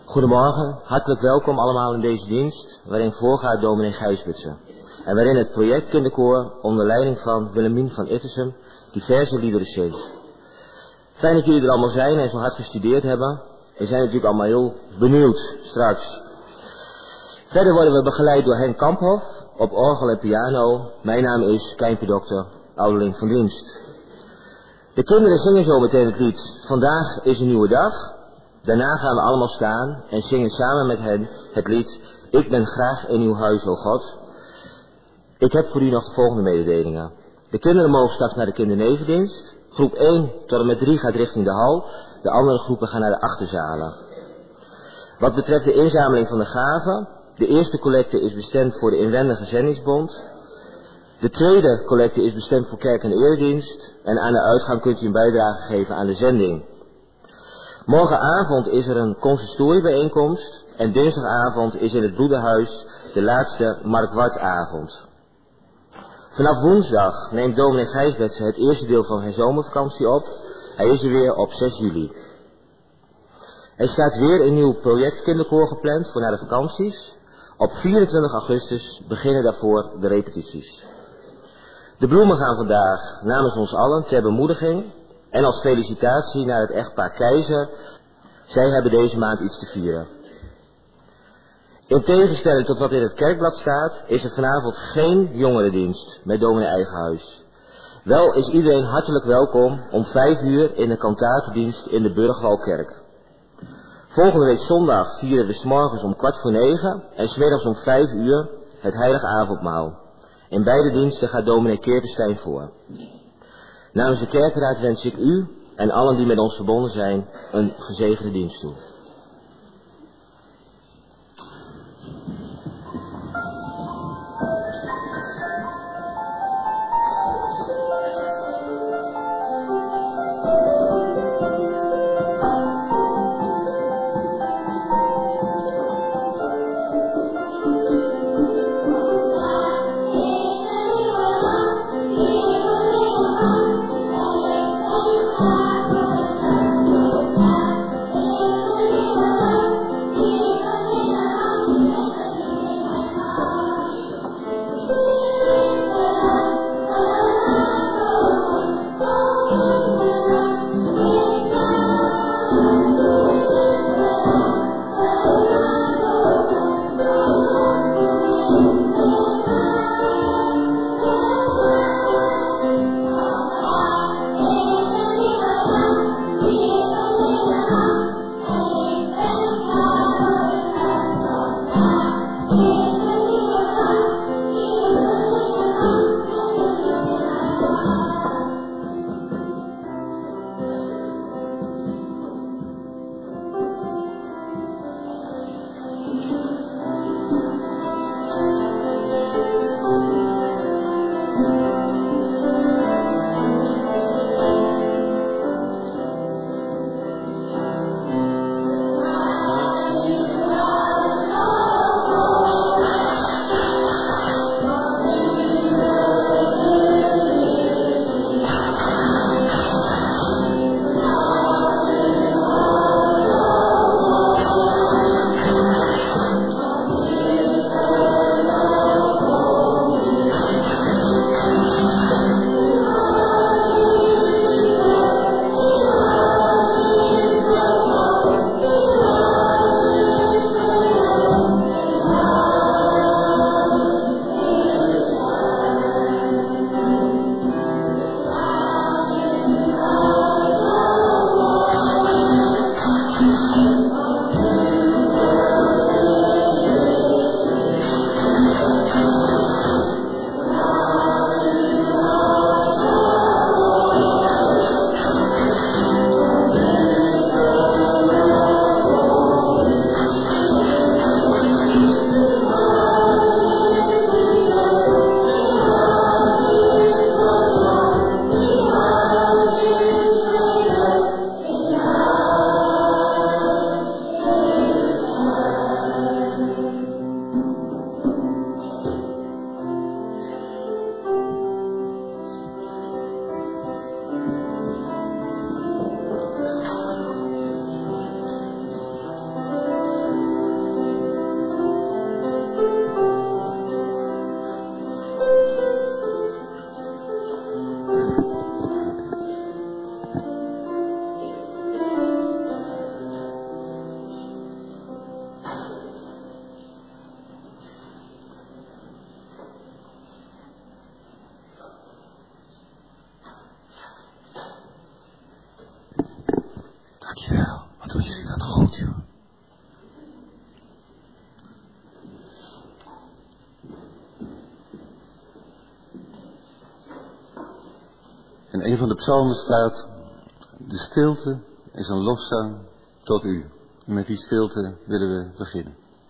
Goedemorgen, hartelijk welkom allemaal in deze dienst, waarin voorgaat dominee Gijsbitsen. En waarin het project Kinderkoor onder leiding van Willemien van Ittersum diverse liederen zingt. Fijn dat jullie er allemaal zijn en zo hard gestudeerd hebben. We zijn natuurlijk allemaal heel benieuwd straks. Verder worden we begeleid door Henk Kamphoff op orgel en piano. Mijn naam is Kijmpje Dokter, ouderling van dienst. De kinderen zingen zo meteen het lied Vandaag is een nieuwe dag. Daarna gaan we allemaal staan en zingen samen met hen het lied Ik ben graag in uw huis, o God. Ik heb voor u nog de volgende mededelingen. De kinderen mogen straks naar de kindernevendienst. Groep 1 tot en met 3 gaat richting de hal. De andere groepen gaan naar de achterzalen. Wat betreft de inzameling van de gaven. De eerste collecte is bestemd voor de inwendige zendingsbond. De tweede collecte is bestemd voor kerk en eredienst. En aan de uitgang kunt u een bijdrage geven aan de zending. Morgenavond is er een consistoriebijeenkomst. En dinsdagavond is in het Broederhuis de laatste Markwartavond. Vanaf woensdag neemt dominee Gijsbitsen het eerste deel van zijn zomervakantie op. Hij is er weer op 6 juli. Er staat weer een nieuw project Kinderkoor gepland voor na de vakanties. Op 24 augustus beginnen daarvoor de repetities. De bloemen gaan vandaag namens ons allen ter bemoediging en als felicitatie naar het echtpaar Keizer. Zij hebben deze maand iets te vieren. In tegenstelling tot wat in het kerkblad staat, is er vanavond geen jongerendienst met dominee Eigenhuis. Wel is iedereen hartelijk welkom om 5 uur in de kantatendienst in de Burgwalkerk. Volgende week zondag vieren we 's morgens om 8:45 en 's middags om 5 uur het heilige avondmaal. In beide diensten gaat dominee Keerpenstein voor. Namens de kerkenraad wens ik u en allen die met ons verbonden zijn een gezegende dienst toe. Oh, In een van de psalmen staat: de stilte is een lofzang tot u. En met die stilte willen we beginnen.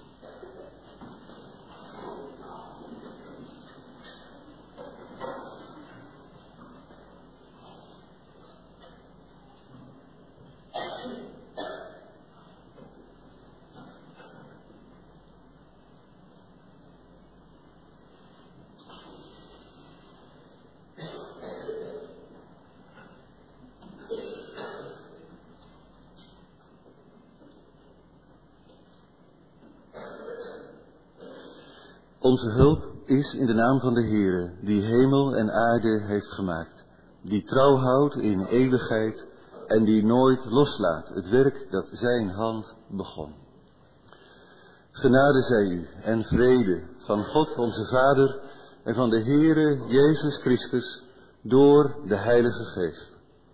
Onze hulp is in de naam van de Heere, die hemel en aarde heeft gemaakt, die trouw houdt in eeuwigheid en die nooit loslaat het werk dat zijn hand begon. Genade zij u en vrede van God onze Vader en van de Heere Jezus Christus door de Heilige Geest.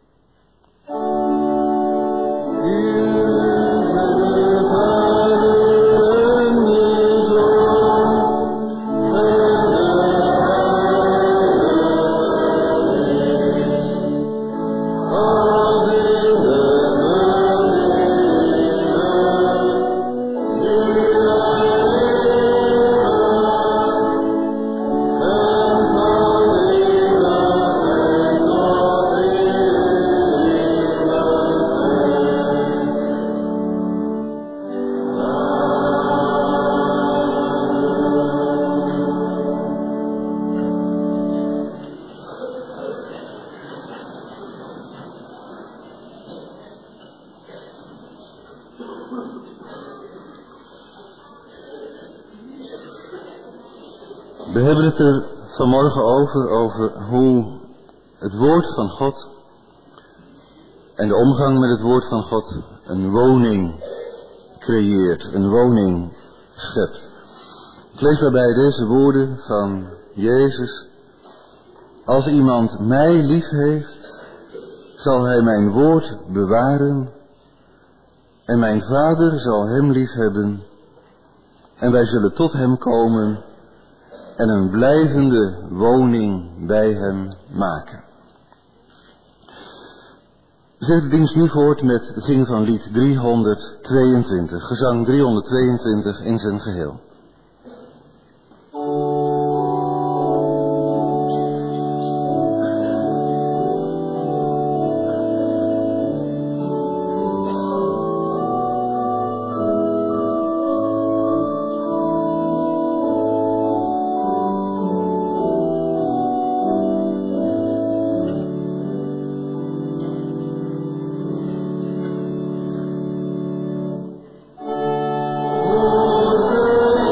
We hebben het er vanmorgen over hoe het woord van God en de omgang met het woord van God een woning creëert, een woning schept. Ik lees daarbij deze woorden van Jezus: als iemand mij lief heeft, zal hij mijn woord bewaren en mijn Vader zal hem lief hebben en wij zullen tot hem komen en een blijvende woning bij hem maken. We zetten de dienst nu voort met het zingen van lied 322, gezang 322 in zijn geheel. Oh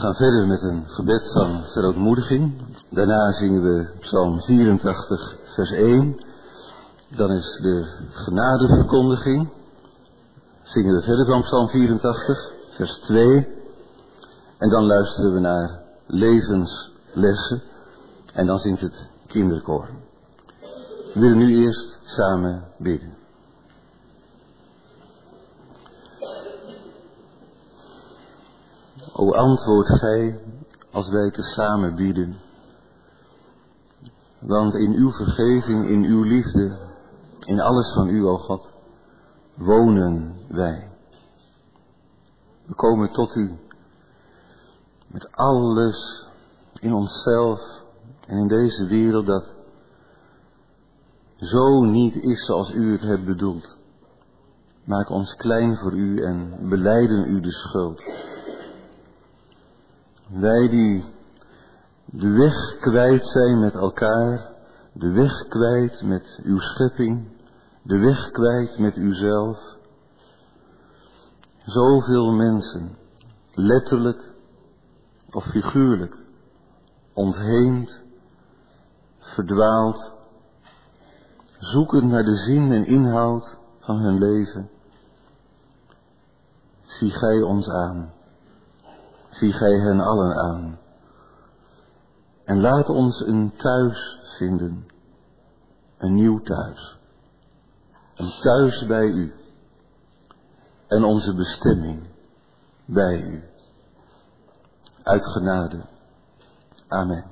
gaan verder met een gebed van verootmoediging. Daarna zingen we Psalm 84, vers 1. Dan is de genadeverkondiging. Zingen we verder van Psalm 84, vers 2. En dan luisteren we naar levenslessen. En dan zingt het kinderkoor. We willen nu eerst samen bidden. O antwoord gij, als wij tezamen bieden. Want in uw vergeving, in uw liefde, in alles van u, o God, wonen wij. We komen tot u met alles in onszelf en in deze wereld dat zo niet is zoals u het hebt bedoeld. Maak ons klein voor u en belijden u de schuld. Wij die de weg kwijt zijn met elkaar, de weg kwijt met uw schepping, de weg kwijt met uzelf. Zoveel mensen, letterlijk of figuurlijk, ontheemd, verdwaald, zoekend naar de zin en inhoud van hun leven. Zie gij ons aan. Zie gij hen allen aan. En laat ons een thuis vinden. Een nieuw thuis. Een thuis bij u. En onze bestemming bij u. Uit genade. Amen.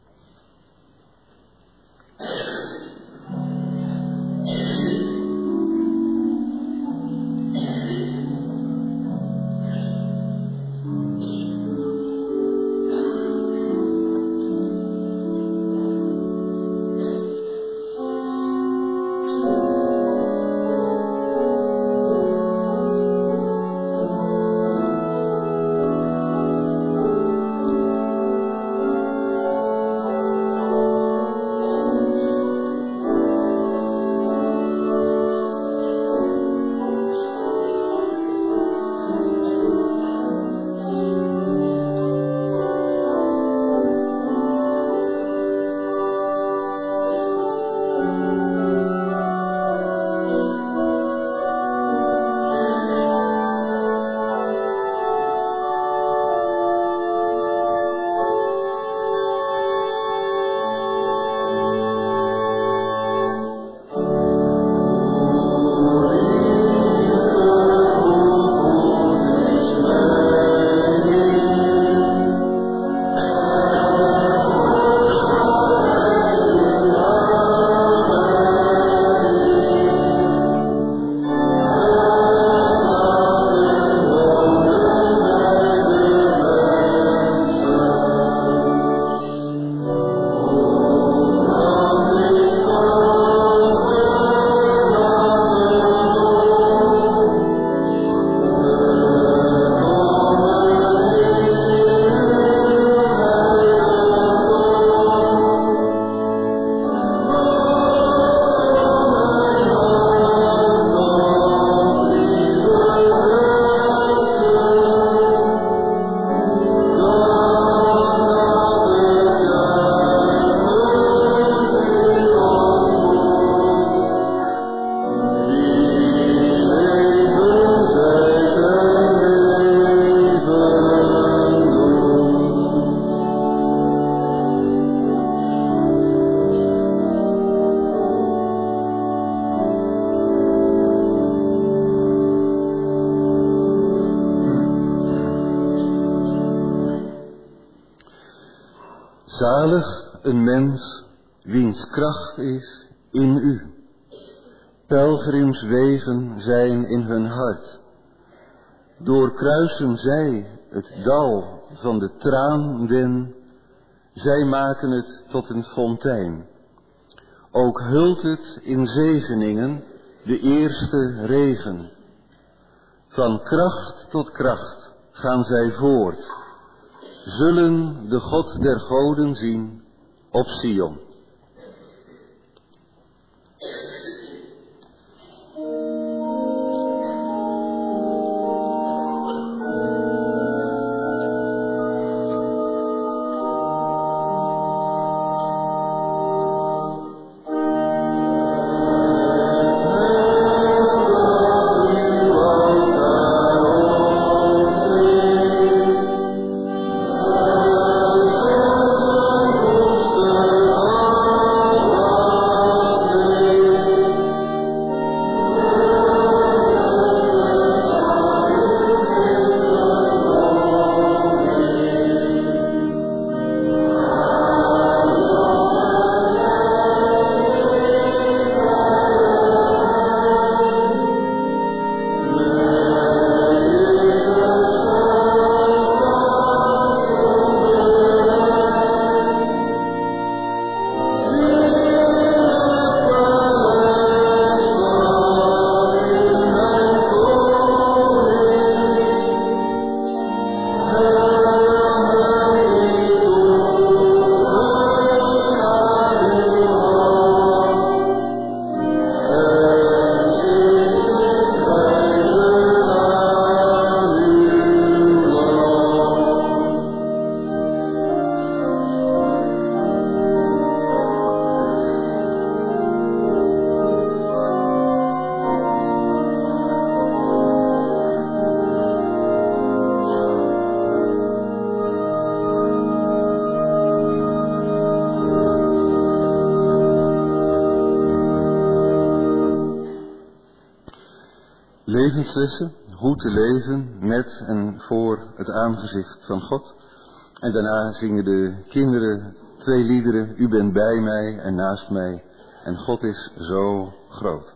Zalig een mens wiens kracht is in u. Pelgrimswegen zijn in hun hart. Doorkruisen zij het dal van de traanden, zij maken het tot een fontein. Ook hult het in zegeningen de eerste regen. Van kracht tot kracht gaan zij voort, zullen de God der goden zien op Sion. levenslessen, hoe te leven met en voor het aangezicht van God. En daarna zingen de kinderen 2 liederen, U bent bij mij en naast mij en God is zo groot.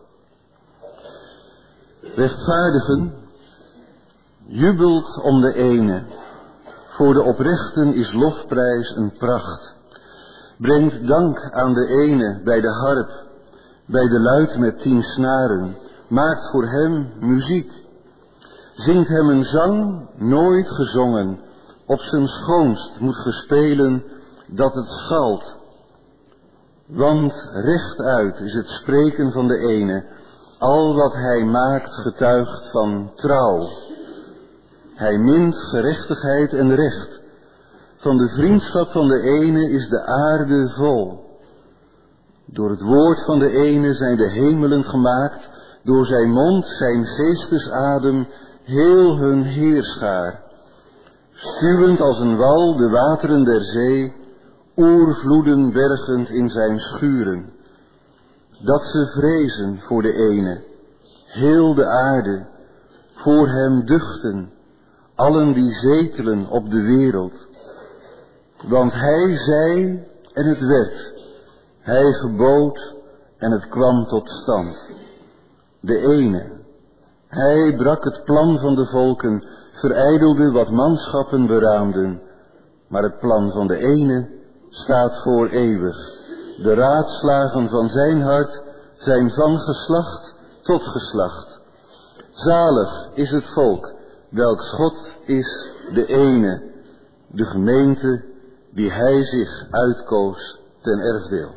Rechtvaardigen jubelt om de ene, voor de oprechten is lofprijs een pracht. Brengt dank aan de ene bij de harp, bij de luid met 10 snaren, maakt voor hem muziek. Zingt hem een zang, nooit gezongen, op zijn schoonst moet gespelen dat het schalt. Want rechtuit is het spreken van de ene, al wat hij maakt getuigt van trouw. Hij mint gerechtigheid en recht, van de vriendschap van de ene is de aarde vol. Door het woord van de ene zijn de hemelen gemaakt, door zijn mond, zijn geestesadem, heel hun heerschaar. Stuwend als een wal de wateren der zee, oervloeden bergend in zijn schuren. Dat ze vrezen voor de ene, heel de aarde, voor hem duchten, allen die zetelen op de wereld. Want hij zei en het werd, hij gebood en het kwam tot stand. De ene, hij brak het plan van de volken, verijdelde wat manschappen beraamden. Maar het plan van de ene staat voor eeuwig. De raadslagen van zijn hart zijn van geslacht tot geslacht. Zalig is het volk, welks God is de ene, de gemeente die hij zich uitkoos ten erfdeel.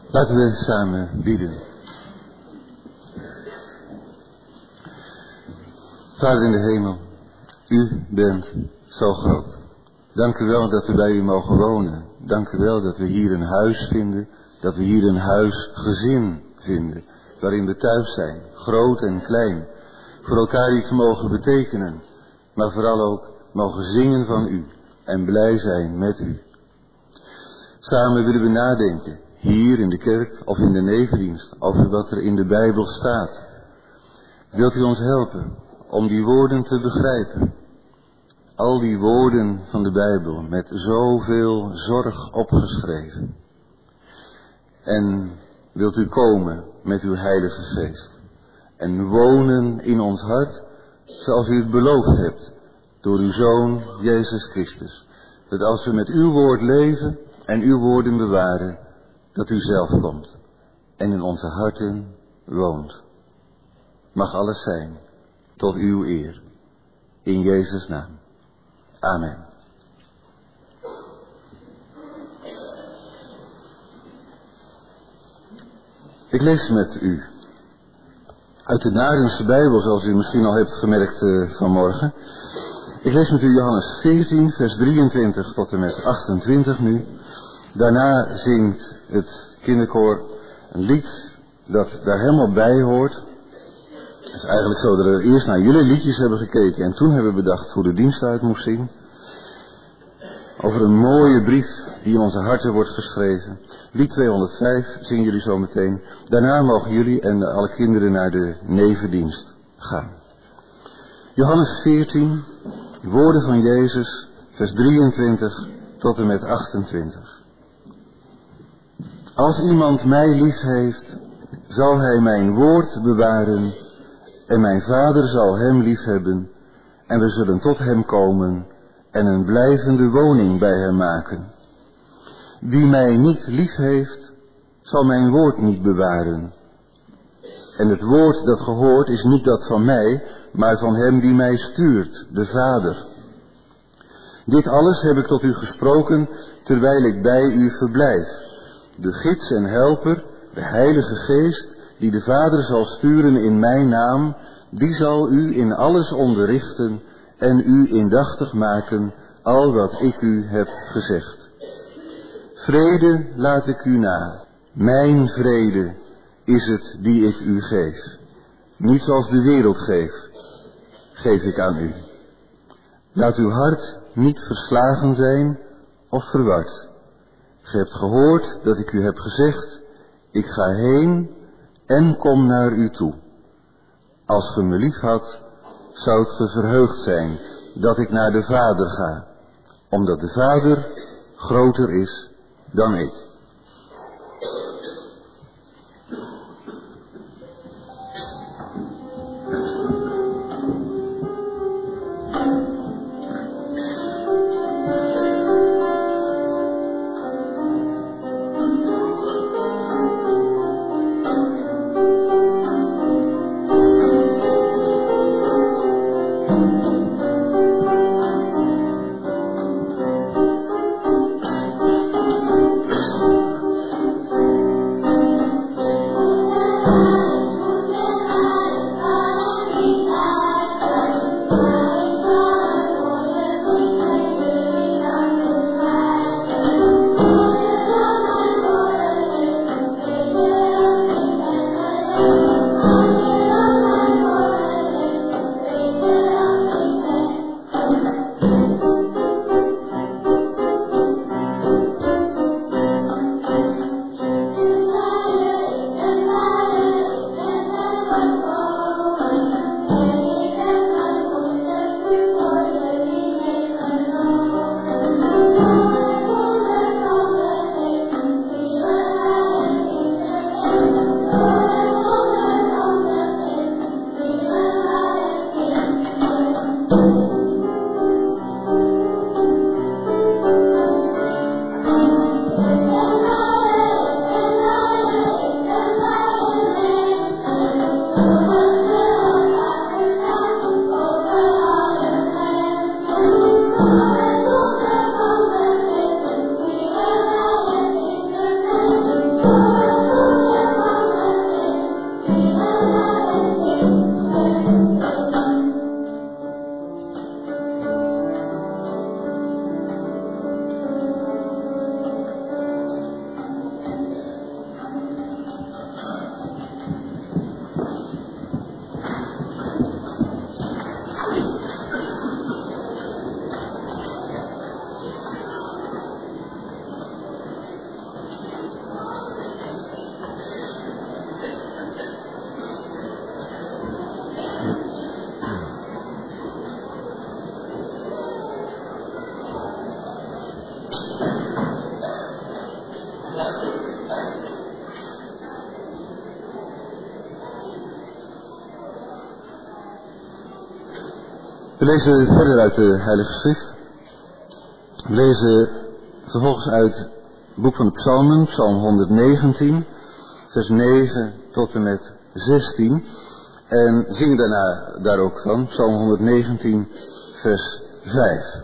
Laten we samen bidden. Vader in de hemel, u bent zo groot. Dank u wel dat we bij u mogen wonen. Dank u wel dat we hier een huis vinden, dat we hier een huisgezin vinden, waarin we thuis zijn, groot en klein, voor elkaar iets mogen betekenen, maar vooral ook mogen zingen van u en blij zijn met u. Samen willen we nadenken, hier in de kerk of in de nevendienst, over wat er in de Bijbel staat. Wilt u ons helpen om die woorden te begrijpen? Al die woorden van de Bijbel met zoveel zorg opgeschreven. En wilt u komen met uw Heilige Geest en wonen in ons hart zoals u het beloofd hebt door uw Zoon Jezus Christus. Dat als we met uw woord leven en uw woorden bewaren, dat u zelf komt en in onze harten woont. Mag alles zijn tot uw eer. In Jezus' naam. Amen. Ik lees met u uit de Narense Bijbel, zoals u misschien al hebt gemerkt vanmorgen. Ik lees met u Johannes 14, vers 23 tot en met 28 nu. Daarna zingt het kinderkoor een lied dat daar helemaal bij hoort. Het is eigenlijk zo dat we eerst naar jullie liedjes hebben gekeken en toen hebben we bedacht hoe de dienst uit moest zien. Over een mooie brief die in onze harten wordt geschreven. Lied 205 zingen jullie zo meteen. Daarna mogen jullie en alle kinderen naar de nevendienst gaan. Johannes 14, woorden van Jezus, vers 23 tot en met 28. Als iemand mij lief heeft, zal hij mijn woord bewaren en mijn Vader zal hem lief hebben en we zullen tot hem komen en een blijvende woning bij hem maken. Wie mij niet lief heeft, zal mijn woord niet bewaren. En het woord dat gehoord is niet dat van mij, maar van hem die mij stuurt, de Vader. Dit alles heb ik tot u gesproken, terwijl ik bij u verblijf. De gids en helper, de Heilige Geest, die de Vader zal sturen in mijn naam, die zal u in alles onderrichten en u indachtig maken al wat ik u heb gezegd. Vrede laat ik u na. Mijn vrede is het die ik u geef. Niet zoals de wereld geeft, geef ik aan u. Laat uw hart niet verslagen zijn of verward. Ge hebt gehoord dat ik u heb gezegd, ik ga heen en kom naar u toe. Als ge me lief had, zoudt ge verheugd zijn dat ik naar de Vader ga, omdat de Vader groter is dan ik. We lezen verder uit de Heilige Schrift. We lezen vervolgens uit het boek van de Psalmen, Psalm 119, vers 9 tot en met 16. En zingen daarna daar ook van, Psalm 119, vers 5.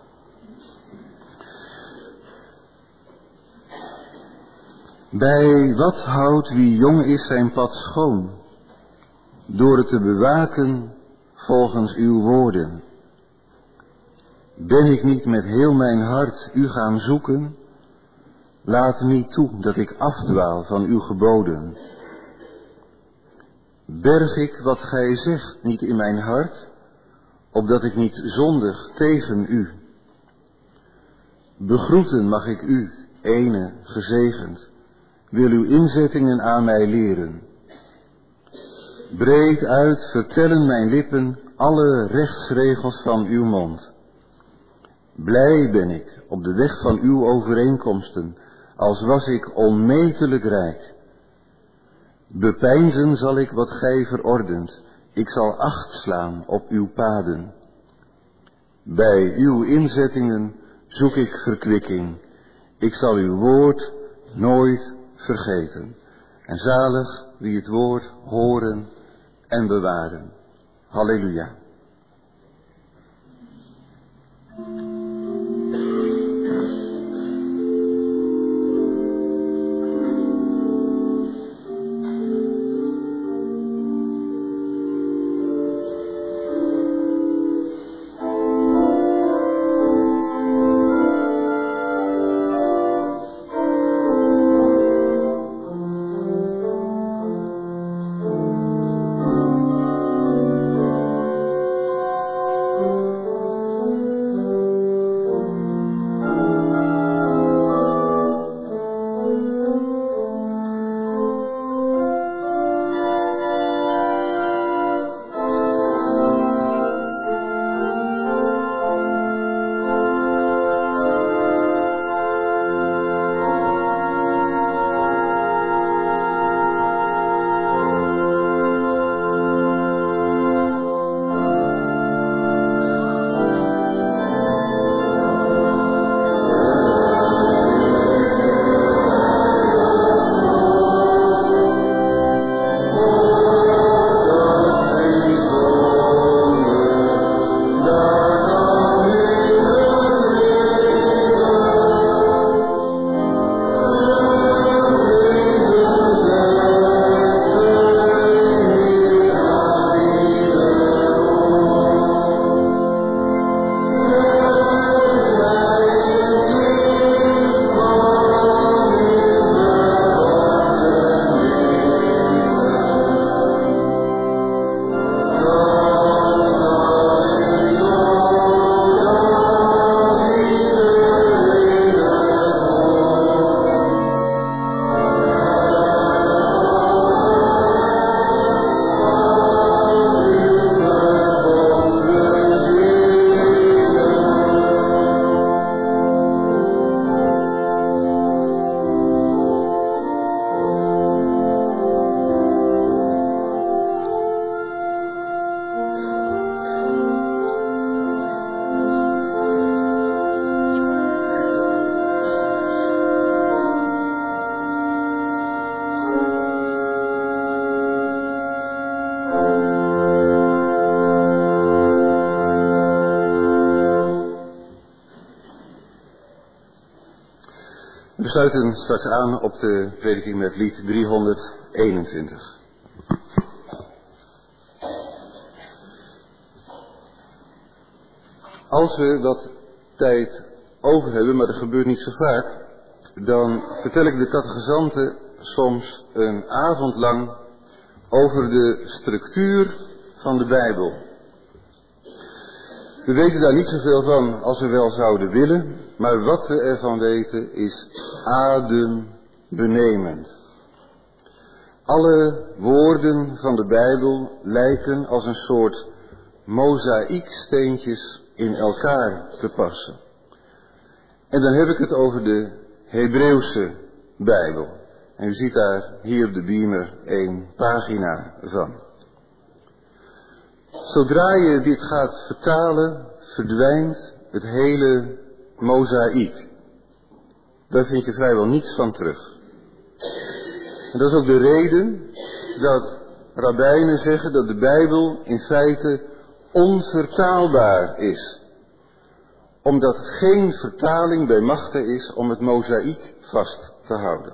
Bij wat houdt wie jong is zijn pad schoon? Door het te bewaken volgens uw woorden. Ben ik niet met heel mijn hart u gaan zoeken? Laat niet toe dat ik afdwaal van uw geboden. Berg ik wat gij zegt niet in mijn hart, opdat ik niet zondig tegen u. Begroeten mag ik u, ene gezegend, wil uw inzettingen aan mij leren. Breed uit vertellen mijn lippen alle rechtsregels van uw mond. Blij ben ik op de weg van uw overeenkomsten, als was ik onmetelijk rijk. Bepeinzen zal ik wat gij verordent, ik zal acht slaan op uw paden. Bij uw inzettingen zoek ik verkwikking, ik zal uw woord nooit vergeten. En zalig wie het woord horen en bewaren. Halleluja. We sluiten straks aan op de prediking met lied 321. Als we wat tijd over hebben, maar dat gebeurt niet zo vaak, dan vertel ik de catechizanten soms een avond lang over de structuur van de Bijbel. We weten daar niet zoveel van als we wel zouden willen, maar wat we ervan weten is adembenemend. Alle woorden van de Bijbel lijken als een soort mozaïeksteentjes in elkaar te passen. En dan heb ik het over de Hebreeuwse Bijbel. En u ziet daar hier op de beamer 1 pagina van. Zodra je dit gaat vertalen, verdwijnt het hele mozaïek. Daar vind je vrijwel niets van terug. En dat is ook de reden dat rabbijnen zeggen dat de Bijbel in feite onvertaalbaar is. Omdat geen vertaling bij machte is om het mozaïek vast te houden.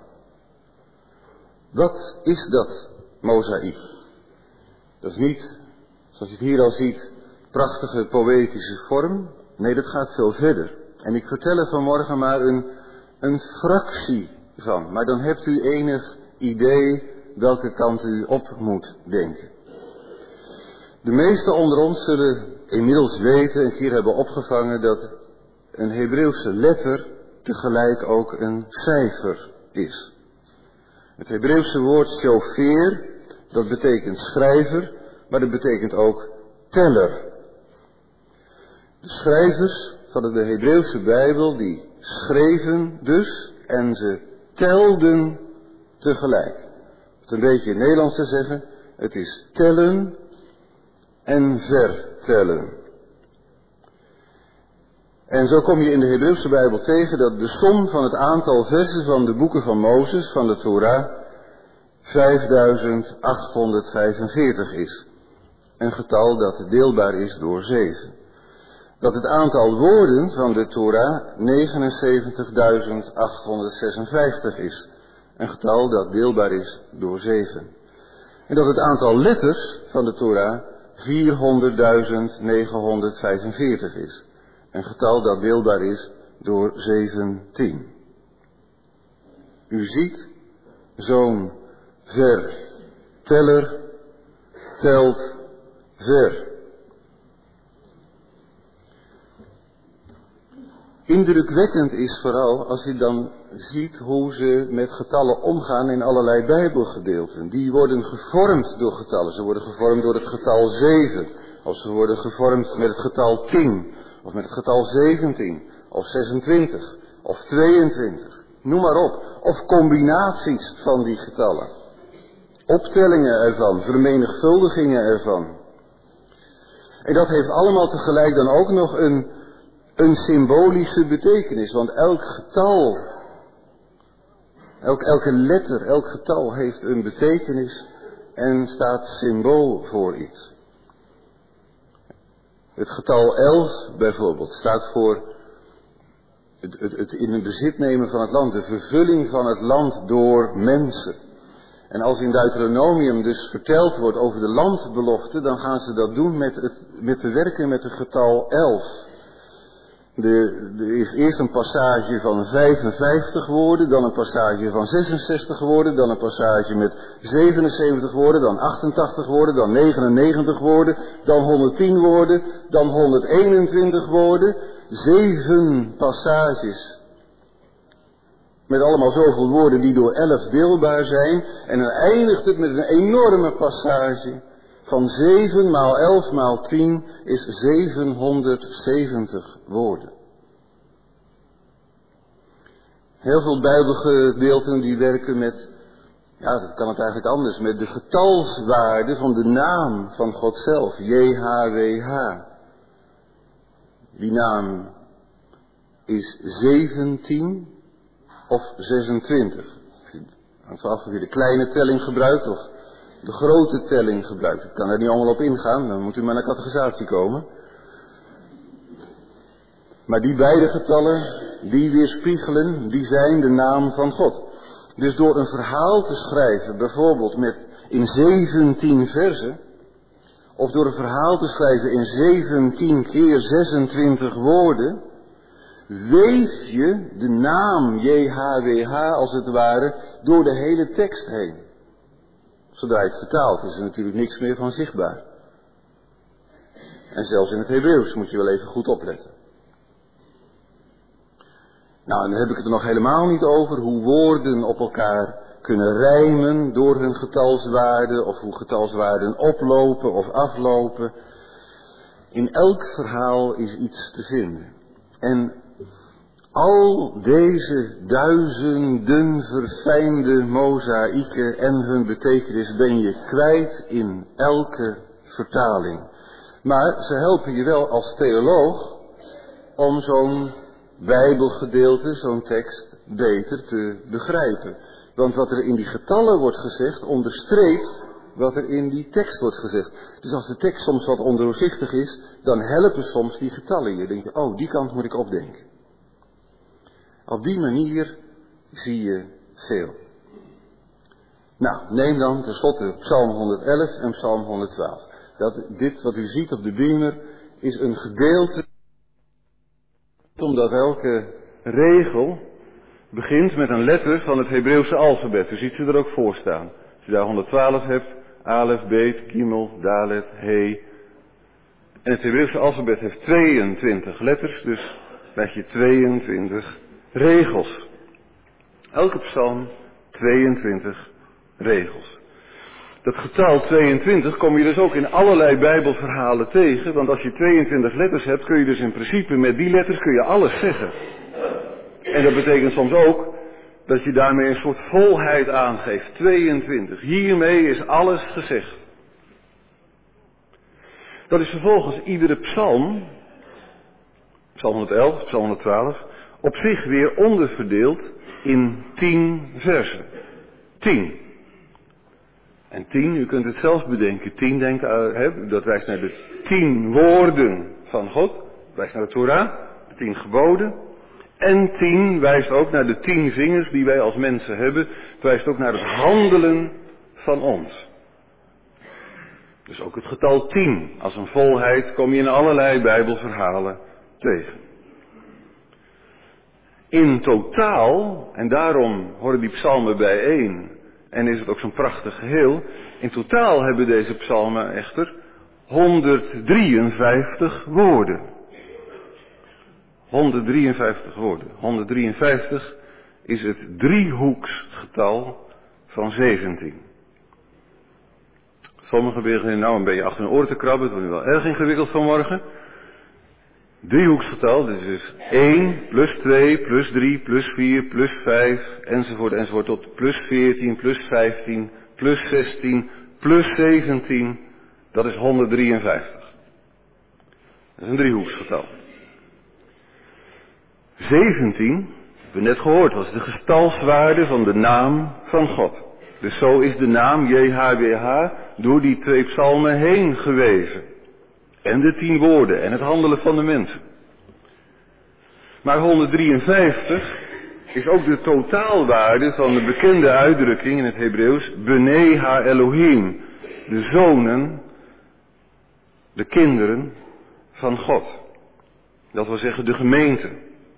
Wat is dat mozaïek? Dat is niet, zoals je het hier al ziet, prachtige poëtische vorm. Nee, dat gaat veel verder. En ik vertel er vanmorgen maar een fractie van. Maar dan hebt u enig idee welke kant u op moet denken. De meesten onder ons zullen inmiddels weten, een keer hebben opgevangen, dat een Hebreeuwse letter tegelijk ook een cijfer is. Het Hebreeuwse woord shofeer, dat betekent schrijver, maar dat betekent ook teller. De schrijvers van de Hebreeuwse Bijbel, die schreven dus en ze telden tegelijk. Het een beetje in Nederlands te zeggen, het is tellen en vertellen. En zo kom je in de Hebreeuwse Bijbel tegen dat de som van het aantal versen van de boeken van Mozes, van de Torah, 5845 is. Een getal dat deelbaar is door 7. Dat het aantal woorden van de Torah 79.856 is. Een getal dat deelbaar is door 7. En dat het aantal letters van de Torah 400.945 is. Een getal dat deelbaar is door 17. U ziet, zo'n verteller telt ver. Indrukwekkend is vooral als je dan ziet hoe ze met getallen omgaan in allerlei Bijbelgedeelten. Die worden gevormd door getallen. Ze worden gevormd door het getal 7. Of ze worden gevormd met het getal 10. Of met het getal 17. Of 26. Of 22. Noem maar op. Of combinaties van die getallen. Optellingen ervan. Vermenigvuldigingen ervan. En dat heeft allemaal tegelijk dan ook nog een symbolische betekenis. Want elk getal, elke letter, elk getal heeft een betekenis en staat symbool voor iets. Het getal 11 bijvoorbeeld staat voor het in het bezit nemen van het land, de vervulling van het land door mensen. En als in Deuteronomium dus verteld wordt over de landbelofte, dan gaan ze dat doen met te werken met het getal 11. Er is eerst een passage van 55 woorden, dan een passage van 66 woorden, dan een passage met 77 woorden, dan 88 woorden, dan 99 woorden, dan 110 woorden, dan 121 woorden. 7 passages met allemaal zoveel woorden die door 11 deelbaar zijn. En dan eindigt het met een enorme passage van 7 maal 11 maal 10 is 770 woorden. Heel veel Bijbelgedeelten die werken met, ja, dat kan het eigenlijk anders, met de getalswaarde van de naam van God zelf, JHWH. Die naam is 17 of 26. Hangt vanaf of je de kleine telling gebruikt of de grote telling gebruikt. Ik kan er niet allemaal op ingaan, dan moet u maar naar catechisatie komen. Maar die beide getallen, die weerspiegelen, die zijn de naam van God. Dus door een verhaal te schrijven, bijvoorbeeld in 17 versen, of door een verhaal te schrijven in 17 keer 26 woorden, weef je de naam JHWH als het ware door de hele tekst heen. Zodra je het vertaalt is er natuurlijk niks meer van zichtbaar. En zelfs in het Hebreeuws moet je wel even goed opletten. Nou, en dan heb ik het er nog helemaal niet over hoe woorden op elkaar kunnen rijmen door hun getalswaarde, of hoe getalswaarden oplopen of aflopen. In elk verhaal is iets te vinden. En al deze duizenden verfijnde mozaïeken en hun betekenis ben je kwijt in elke vertaling. Maar ze helpen je wel als theoloog om zo'n Bijbelgedeelte, zo'n tekst, beter te begrijpen. Want wat er in die getallen wordt gezegd, onderstreept wat er in die tekst wordt gezegd. Dus als de tekst soms wat ondoorzichtig is, dan helpen soms die getallen je. Dan denk je, oh, die kant moet ik opdenken. Op die manier zie je veel. Nou, neem dan tenslotte Psalm 111 en Psalm 112. Dit wat u ziet op de beamer is een gedeelte, omdat elke regel begint met een letter van het Hebreeuwse alfabet. U ziet ze er ook voor staan. Als je daar 112 hebt, Alef, Bet, Gimel, Dalet, He. En het Hebreeuwse alfabet heeft 22 letters, dus krijg je 22 regels. Elke psalm 22 regels. Dat getal 22 kom je dus ook in allerlei Bijbelverhalen tegen, want als je 22 letters hebt, kun je dus in principe met die letters kun je alles zeggen. En dat betekent soms ook dat je daarmee een soort volheid aangeeft. 22. Hiermee is alles gezegd. Dat is vervolgens iedere psalm, psalm 111, psalm 112, op zich weer onderverdeeld in 10 versen. 10. En 10, u kunt het zelf bedenken. 10 dat wijst naar de 10 woorden van God. Wijst naar de Torah, de 10 geboden. En 10 wijst ook naar de 10 vingers die wij als mensen hebben. Het wijst ook naar het handelen van ons. Dus ook het getal 10 als een volheid kom je in allerlei Bijbelverhalen tegen. In totaal, en daarom horen die psalmen bijeen en is het ook zo'n prachtig geheel. In totaal hebben deze psalmen echter 153 woorden. 153 woorden. 153 is het driehoeksgetal van 17. Sommigen beginnen nou een beetje achter hun oren te krabben. Het wordt nu wel erg ingewikkeld vanmorgen. Driehoeksgetal, dat is dus 1 plus 2 plus 3 plus 4 plus 5 enzovoort enzovoort tot plus 14 plus 15 plus 16 plus 17. Dat is 153. Dat is een driehoeksgetal. 17, hebben we net gehoord, was de getalswaarde van de naam van God. Dus zo is de naam JHWH door die 2 psalmen heen geweven. En de 10 woorden en het handelen van de mensen. Maar 153 is ook de totaalwaarde van de bekende uitdrukking in het Hebreeuws Bnei Ha-Elohim. De zonen, de kinderen van God. Dat wil zeggen de gemeente.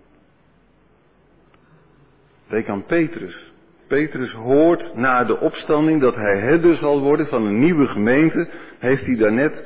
Denk aan Petrus. Petrus hoort na de opstanding dat hij herder zal worden van een nieuwe gemeente. Heeft hij daarnet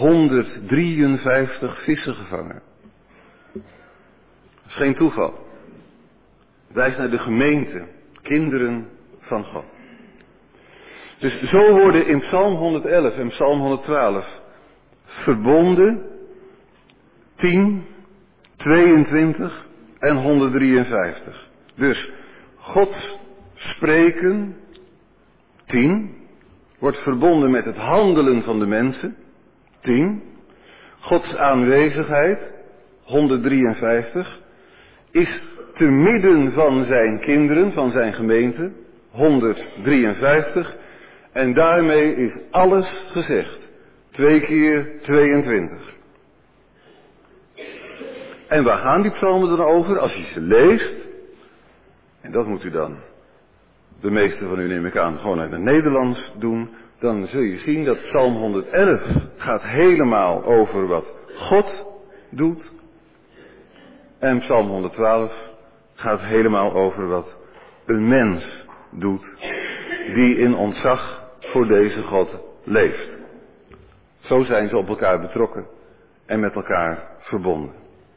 153 vissen gevangen. Dat is geen toeval. Het wijst naar de gemeente, kinderen van God. Dus zo worden in Psalm 111 en Psalm 112 verbonden 10, 22 en 153. Dus Gods spreken 10 wordt verbonden met het handelen van de mensen 10. Gods aanwezigheid 153 is te midden van zijn kinderen, van zijn gemeente 153 en daarmee is alles gezegd. 2 keer 22. En waar gaan die psalmen dan over? Als je ze leest, en dat moet u dan, de meeste van u neem ik aan, gewoon uit het Nederlands doen, dan zul je zien dat Psalm 111 gaat helemaal over wat God doet. En Psalm 112 gaat helemaal over wat een mens doet, die in ontzag voor deze God leeft. Zo zijn ze op elkaar betrokken en met elkaar verbonden.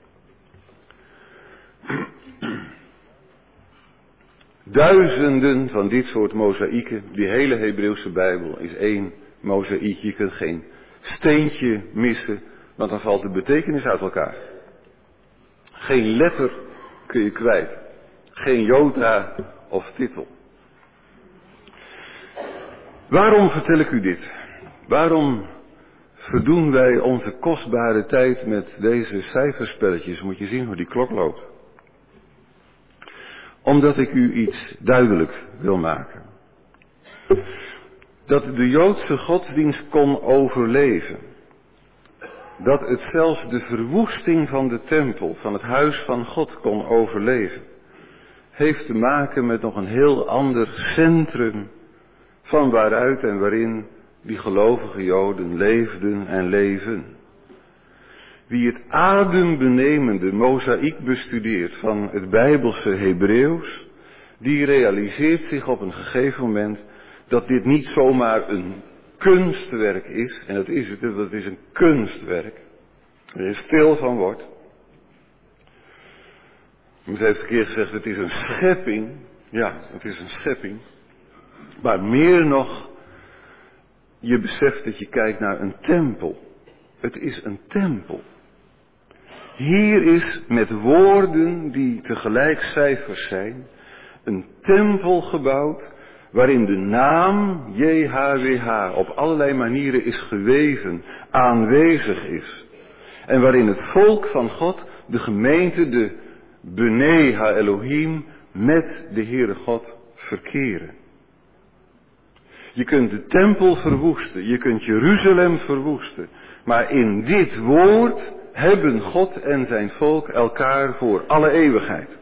Duizenden van dit soort mozaïeken. Die hele Hebreeuwse Bijbel is één mozaïek. Je kunt geen steentje missen, want dan valt de betekenis uit elkaar. Geen letter kun je kwijt. Geen jota of titel. Waarom vertel ik u dit? Waarom verdoen wij onze kostbare tijd met deze cijferspelletjes. Moet je zien hoe die klok loopt. Omdat ik u iets duidelijk wil maken. Dat de Joodse godsdienst kon overleven. Dat het zelfs de verwoesting van de tempel, van het huis van God kon overleven. Heeft te maken met nog een heel ander centrum van waaruit en waarin die gelovige Joden leefden en leven. Wie het adembenemende mozaïek bestudeert van het Bijbelse Hebreeuws, die realiseert zich op een gegeven moment dat dit niet zomaar een kunstwerk is, en dat is het, dat is een kunstwerk, waar je stil van wordt. Ze heeft een keer gezegd, het is een schepping, ja, het is een schepping, maar meer nog, je beseft dat je kijkt naar een tempel. Het is een tempel. Hier is met woorden die tegelijk cijfers zijn, een tempel gebouwd waarin de naam JHWH op allerlei manieren is geweven, aanwezig is. En waarin het volk van God, de gemeente, de Bnei HaElohim, met de Heere God verkeren. Je kunt de tempel verwoesten, je kunt Jeruzalem verwoesten, maar in dit woord hebben God en zijn volk elkaar voor alle eeuwigheid.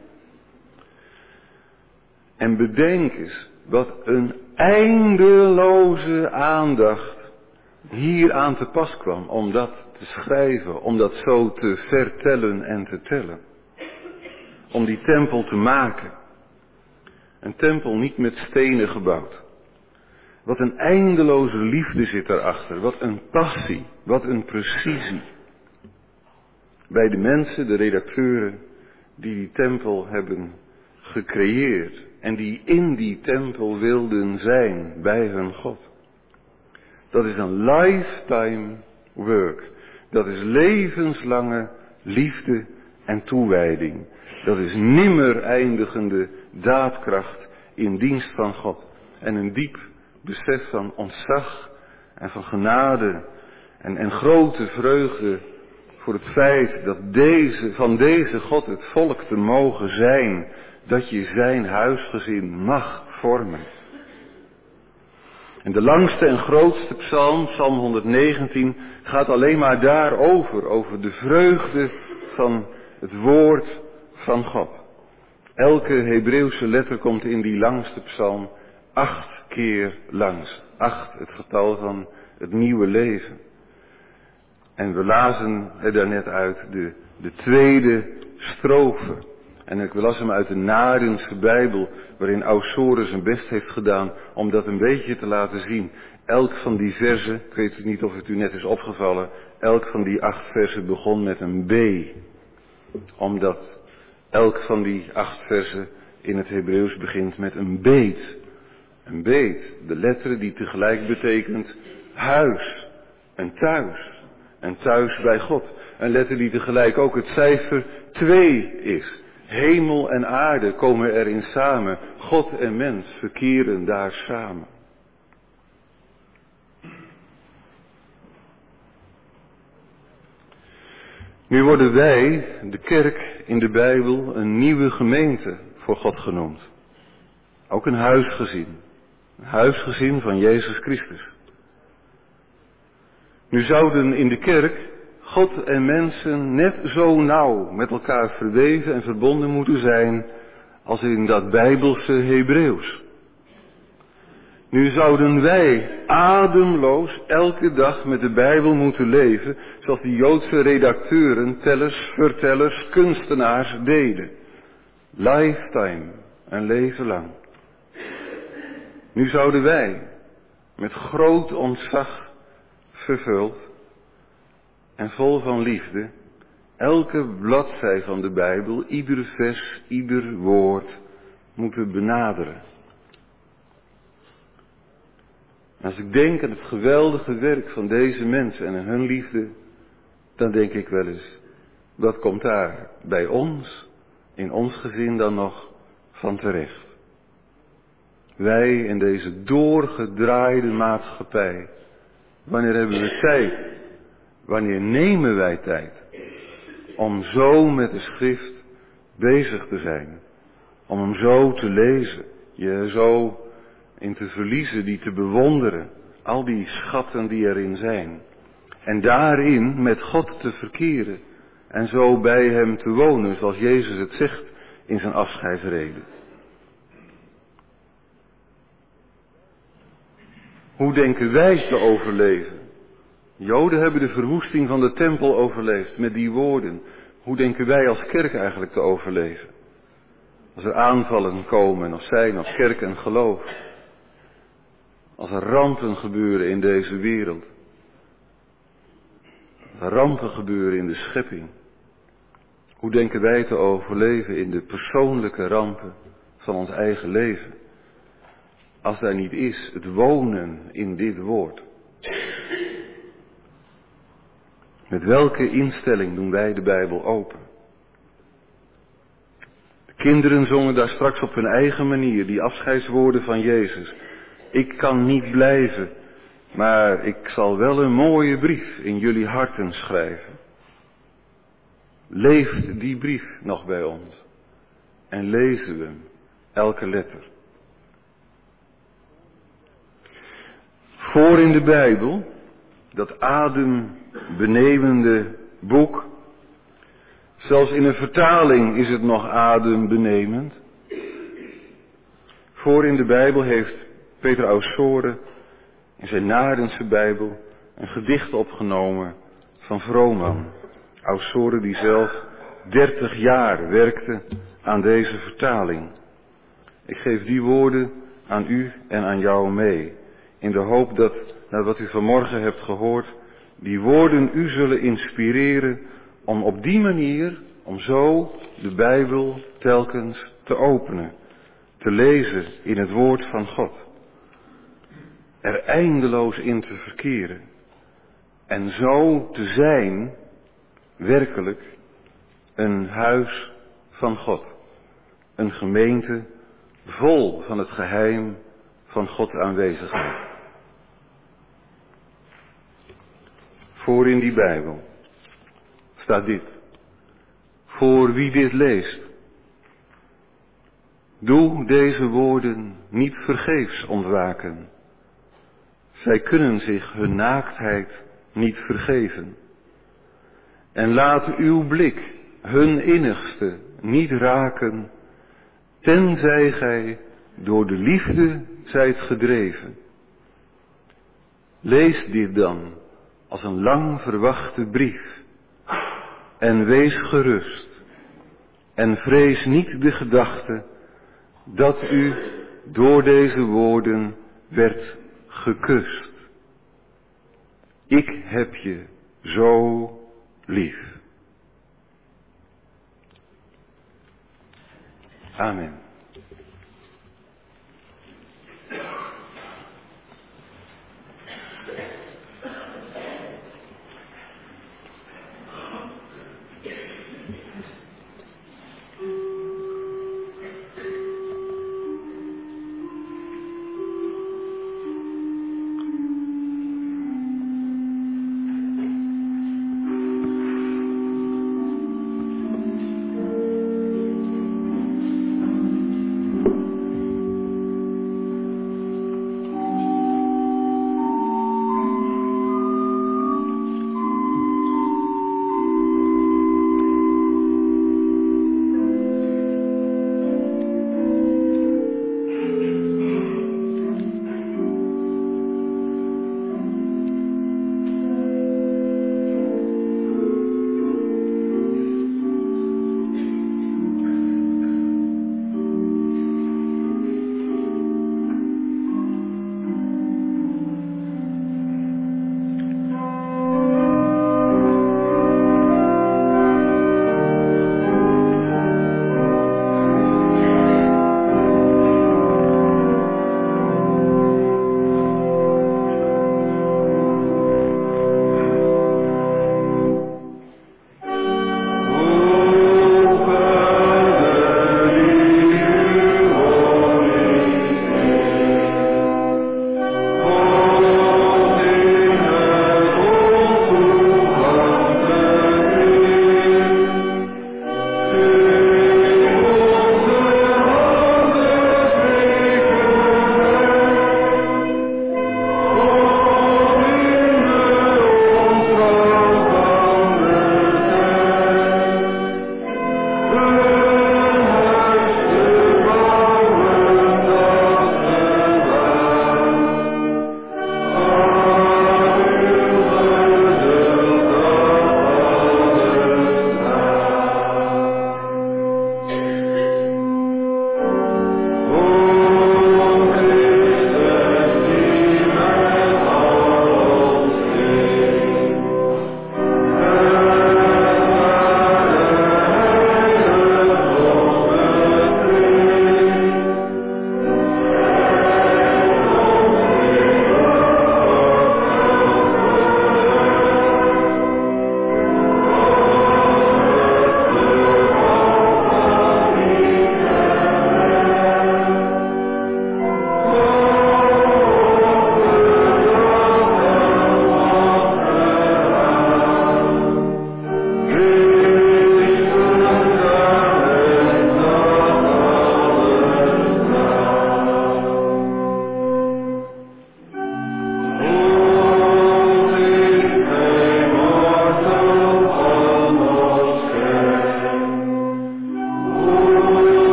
En bedenk eens wat een eindeloze aandacht hier aan te pas kwam om dat te schrijven, om dat zo te vertellen en te tellen. Om die tempel te maken. Een tempel niet met stenen gebouwd. Wat een eindeloze liefde zit daarachter, wat een passie, wat een precisie. Bij de mensen, de redacteuren, die tempel hebben gecreëerd en die in die tempel wilden zijn bij hun God. Dat is een lifetime work. Dat is levenslange liefde en toewijding. Dat is nimmer eindigende daadkracht in dienst van God. En een diep besef van ontzag en van genade en grote vreugde voor het feit dat van deze God het volk te mogen zijn, dat je zijn huisgezin mag vormen. En de langste en grootste psalm, psalm 119, gaat alleen maar daarover, over de vreugde van het woord van God. Elke Hebreeuwse letter komt in die langste psalm 8 keer langs. 8, het getal van het nieuwe leven. En we lazen er daarnet uit de tweede strofe. En ik las hem uit de Narense Bijbel, waarin Ausore zijn best heeft gedaan om dat een beetje te laten zien. Elk van die verzen, ik weet niet of het u net is opgevallen, elk van die 8 verzen begon met een B. Omdat elk van die 8 verzen in het Hebreeuws begint met een beet. Een beet, de letter die tegelijk betekent huis en thuis. En thuis bij God. Een letter die tegelijk ook het cijfer 2 is. Hemel en aarde komen erin samen. God en mens verkeren daar samen. Nu worden wij, de kerk in de Bijbel, een nieuwe gemeente voor God genoemd. Ook een huisgezin. Een huisgezin van Jezus Christus. Nu zouden in de kerk God en mensen net zo nauw met elkaar verweven en verbonden moeten zijn als in dat Bijbelse Hebreeuws. Nu zouden wij ademloos elke dag met de Bijbel moeten leven, zoals die Joodse redacteuren, tellers, vertellers, kunstenaars deden. Lifetime, een leven lang. Nu zouden wij met groot ontzag vervuld en vol van liefde elke bladzij van de Bijbel, ieder vers, ieder woord moeten benaderen. Als ik denk aan het geweldige werk van deze mensen en aan hun liefde, dan denk ik wel eens, wat komt daar bij ons, in ons gezin dan nog, van terecht? Wij in deze doorgedraaide maatschappij, wanneer hebben we tijd Wanneer nemen wij tijd om zo met de schrift bezig te zijn? Om hem zo te lezen, je zo in te verliezen, die te bewonderen. Al die schatten die erin zijn. En daarin met God te verkeren. En zo bij hem te wonen, zoals Jezus het zegt in zijn afscheidsrede. Hoe denken wij te overleven? Joden hebben de verwoesting van de tempel overleefd met die woorden. Hoe denken wij als kerk eigenlijk te overleven? Als er aanvallen komen of zijn als kerk en geloof. Als er rampen gebeuren in deze wereld. Als er rampen gebeuren in de schepping. Hoe denken wij te overleven in de persoonlijke rampen van ons eigen leven? Als daar niet is het wonen in dit woord. Met welke instelling doen wij de Bijbel open? De kinderen zongen daar straks op hun eigen manier die afscheidswoorden van Jezus. Ik kan niet blijven, maar ik zal wel een mooie brief in jullie harten schrijven. Leeft die brief nog bij ons? En lezen we hem, elke letter? Voor in de Bijbel, dat adembenemende boek, zelfs in een vertaling is het nog adembenemend. Voor in de Bijbel heeft Peter Ausore in zijn Naardense Bijbel een gedicht opgenomen van Vrooman. Ausore die zelf 30 jaar werkte aan deze vertaling. Ik geef die woorden aan u en aan jou mee. In de hoop dat, naar wat u vanmorgen hebt gehoord, die woorden u zullen inspireren om op die manier, om zo de Bijbel telkens te openen. Te lezen in het woord van God. Er eindeloos in te verkeren. En zo te zijn, werkelijk, een huis van God. Een gemeente vol van het geheim van Gods aanwezigheid. Voor in die Bijbel staat dit. Voor wie dit leest. Doe deze woorden niet vergeefs ontwaken. Zij kunnen zich hun naaktheid niet vergeven. En laat uw blik hun innigste niet raken, tenzij gij door de liefde zijt gedreven. Lees dit dan als een lang verwachte brief en wees gerust en vrees niet de gedachte dat u door deze woorden werd gekust. Ik heb je zo lief. Amen.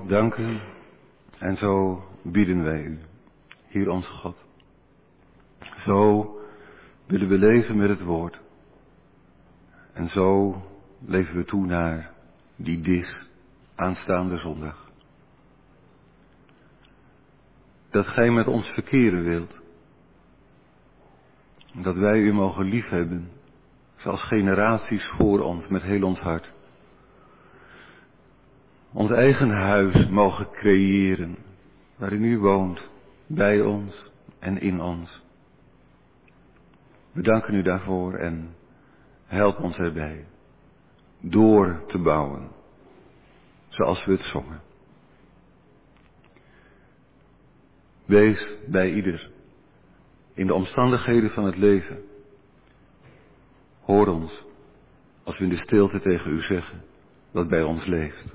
danken en zo bieden wij u, Heer onze God. Zo willen we leven met het woord. En zo leven we toe naar die dicht aanstaande zondag. Dat gij met ons verkeren wilt. Dat wij u mogen liefhebben, zoals generaties voor ons met heel ons hart. Ons eigen huis mogen creëren, waarin u woont, bij ons en in ons. We danken u daarvoor en help ons erbij, door te bouwen, zoals we het zongen. Wees bij ieder, in de omstandigheden van het leven. Hoor ons, als we in de stilte tegen u zeggen, wat bij ons leeft.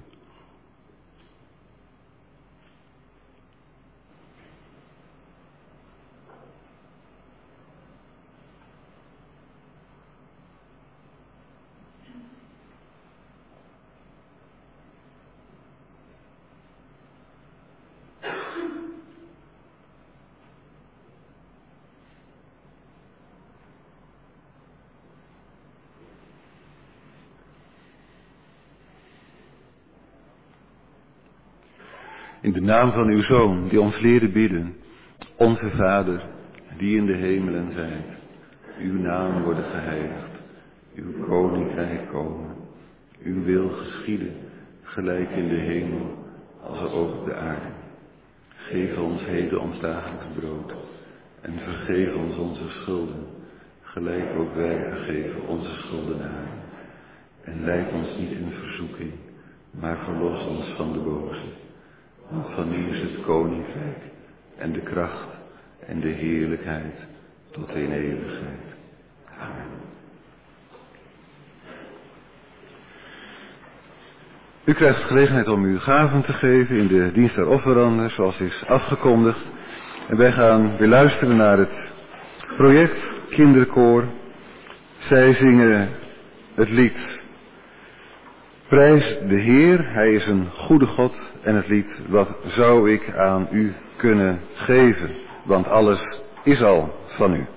In de naam van uw Zoon, die ons leerde bidden, onze Vader, die in de hemelen zijt, uw naam worden geheiligd, uw koninkrijk komen, uw wil geschieden, gelijk in de hemel, als ook op de aarde. Geef ons heden ons dagelijks brood, en vergeef ons onze schulden, gelijk ook wij vergeven onze schuldenaren. En leid ons niet in verzoeking, maar verlos ons van de boze. Want van u is het koninkrijk en de kracht en de heerlijkheid tot in eeuwigheid. Amen. U krijgt gelegenheid om uw gaven te geven in de dienst der offeranden, zoals is afgekondigd. En wij gaan weer luisteren naar het project Kinderkoor. Zij zingen het lied Prijs de Heer, Hij is een goede God. En het lied, wat zou ik aan u kunnen geven? Want alles is al van u.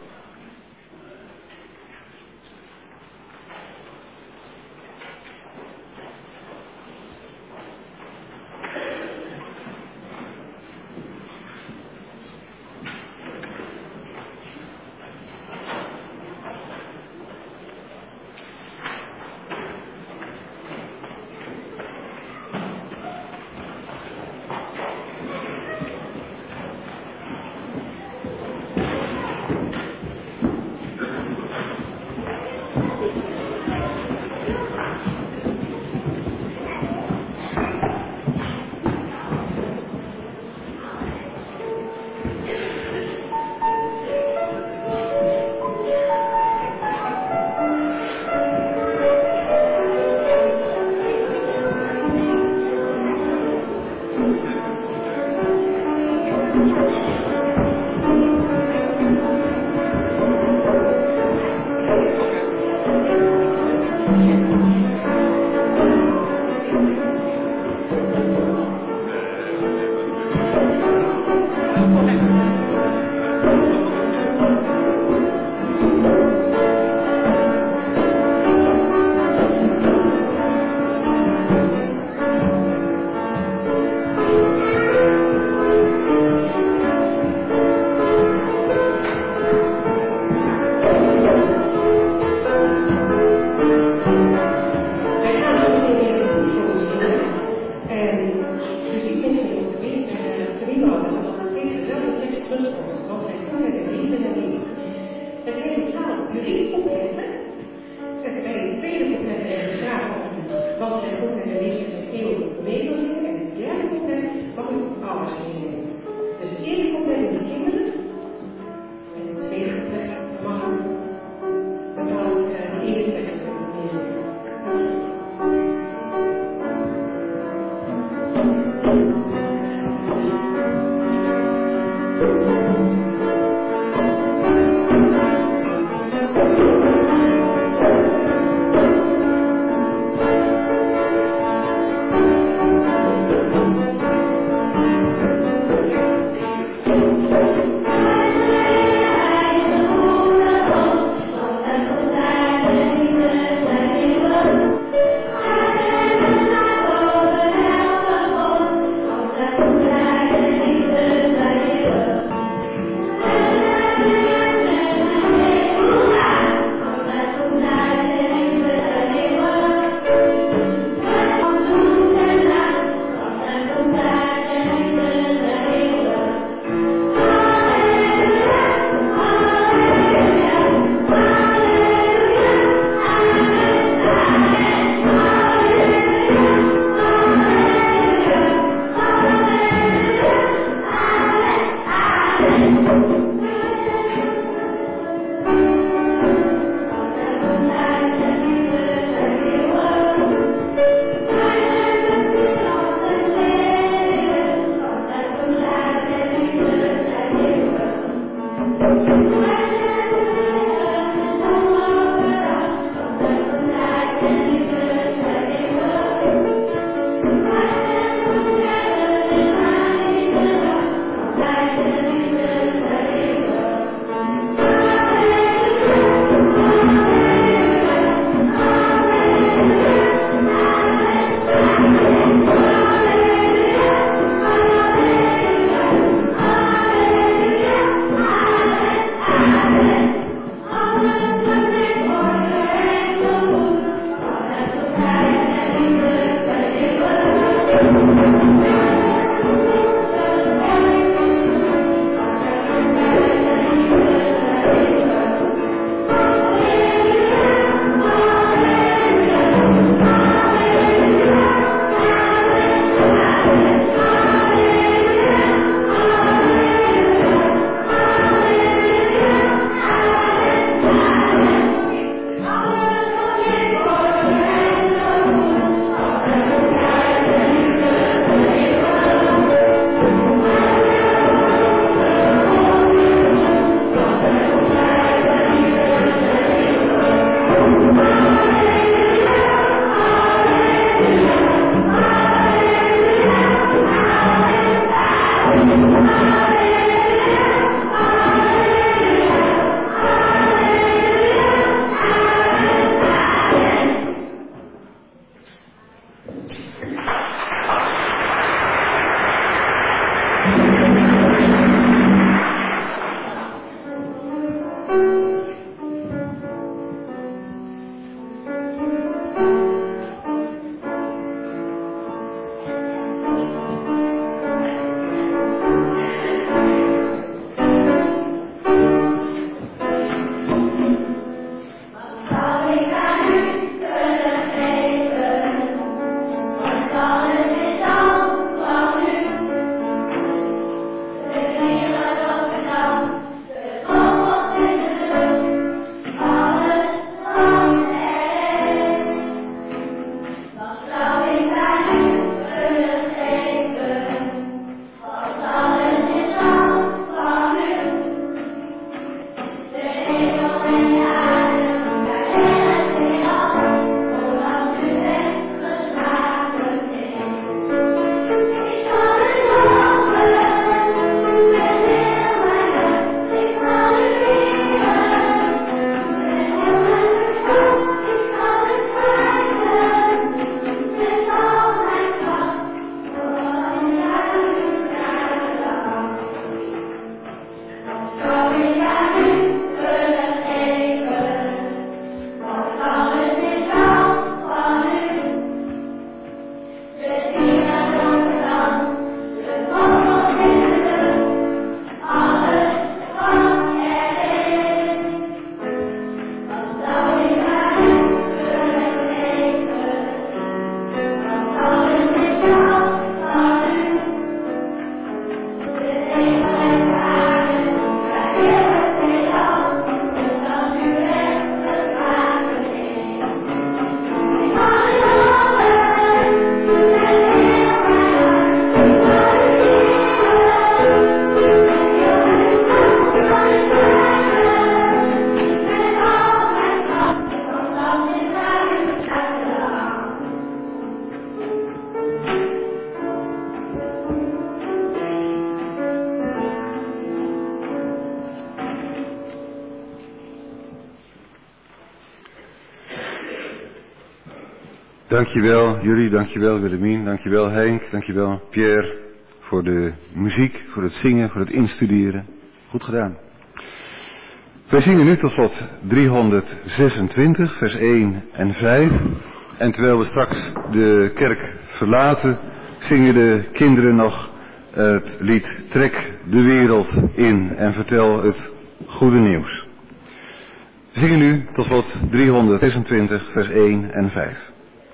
Dankjewel jullie, dankjewel Willemien, dankjewel Henk, dankjewel Pierre voor de muziek, voor het zingen, voor het instuderen. Goed gedaan. Wij zingen nu tot slot 326, vers 1 en 5. En terwijl we straks de kerk verlaten, zingen de kinderen nog het lied Trek de wereld in en vertel het goede nieuws. We zingen nu tot slot 326, vers 1 en 5.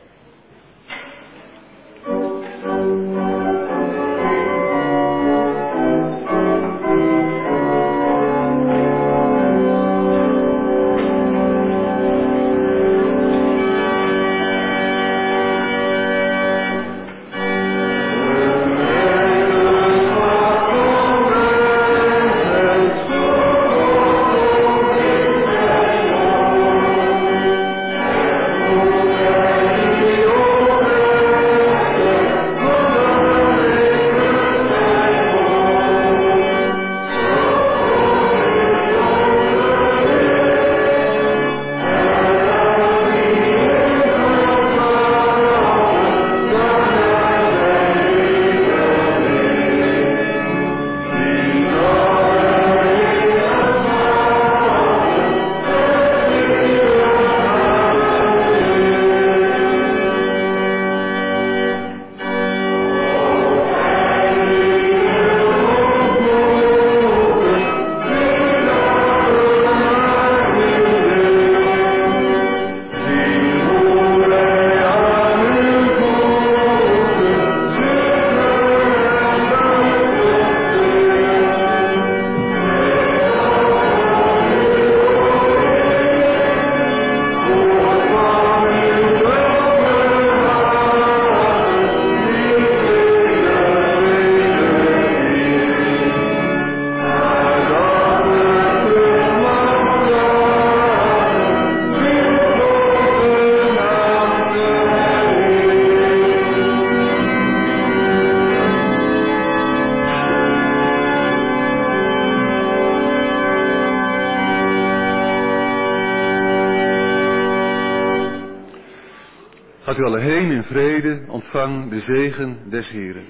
Gaat u alle heen in vrede, ontvang de zegen des Heren.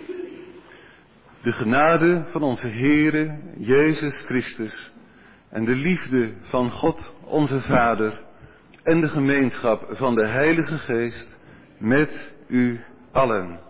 De genade van onze Heere Jezus Christus en de liefde van God onze Vader en de gemeenschap van de Heilige Geest met u allen.